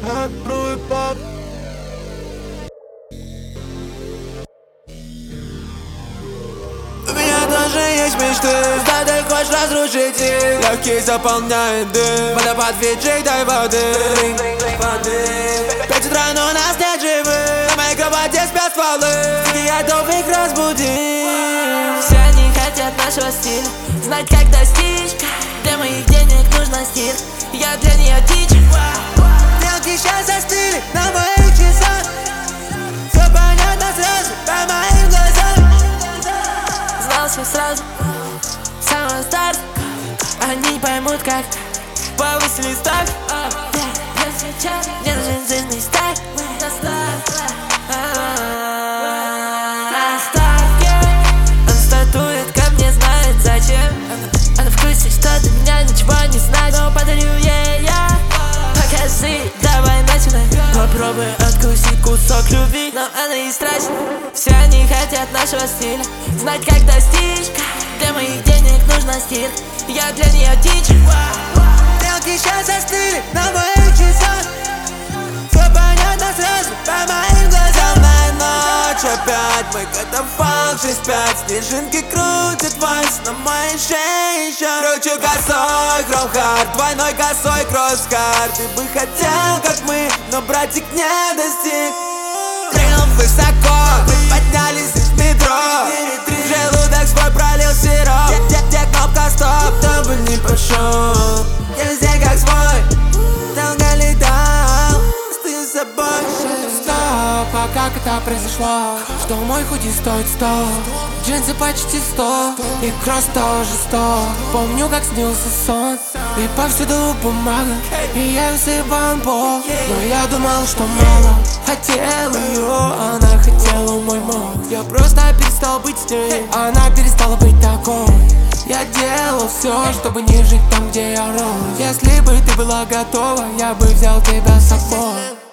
У меня тоже есть мечты, да ты хочешь разрушить их. Легкий заполняет дым, водопад Фиджи, дай воды. Пять утра, но нас нет живых. На моей кровати спят стволы, и я готов их разбудить. Все они хотят нашего стиля, знать, как достичь. Для моих денег нужно стиль, я для нее дичь. Стрелки сейчас застыли на моих часах. Все понятно сразу, по моим глазам. Знал все сразу, с самого старта. Они не поймут, как повысили ставь. Мне нужен жизненный стиль. На старте он статует ко мне, знает зачем. Она в курсе, что до меня ничего не знает, но подарю ей я. Покажи, давай начинай. Попробуй откусить кусок любви, но она и страсть. Все они хотят нашего стиля, знать, как достичь. Для моих денег нужно стиль, я для нее дичь. Стрелки сейчас застыли на моих часах. Все понятно сразу, по моим глазам. Темная ночь опять, мой катафалк 6-5. Снежинки крутят вальс на моей шее еще. Кручу косой, хром-хард, двойной косой кросс-хард. Ты бы хотел, как мы, но братик не достиг. Прыгнул высоко, мы поднялись из метро. В желудок свой пролил сироп. Где кнопка стоп, кто бы не прошел. Я везде как свой, долго летал, стою с собой. Стоп, а как это произошло? Что мой худи стоит 100, джинсы почти 100, и кросс тоже 100. Помню, как снился сон, и повсюду бумага, и я всыпан пол. Но я думал, что мало, хотел ее, она хотела мой мозг. Я просто перестал быть с ней, она перестала быть такой. Я делал все, чтобы не жить там, где я рос. Если бы ты была готова, я бы взял тебя с собой.